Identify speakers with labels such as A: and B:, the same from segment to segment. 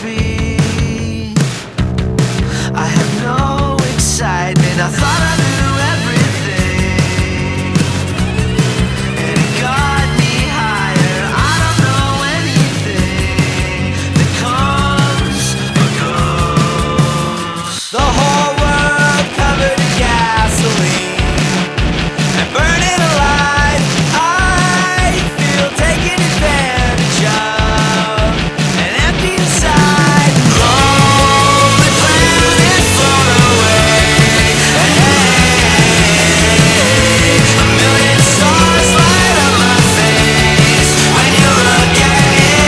A: be. I had no excitement, I thought I knew everything, and it got me higher. I don't know anything that comes or goes. The whole world covered in gasoline and burning alive. I feel taken advantage of and empty inside. Lonely planet flown away. A million stars light up my face when you look at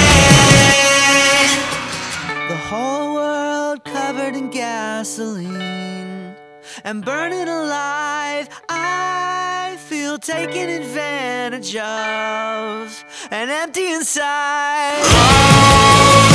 A: me. The whole world covered in gasoline and burning alive. I feel taken advantage of and empty inside.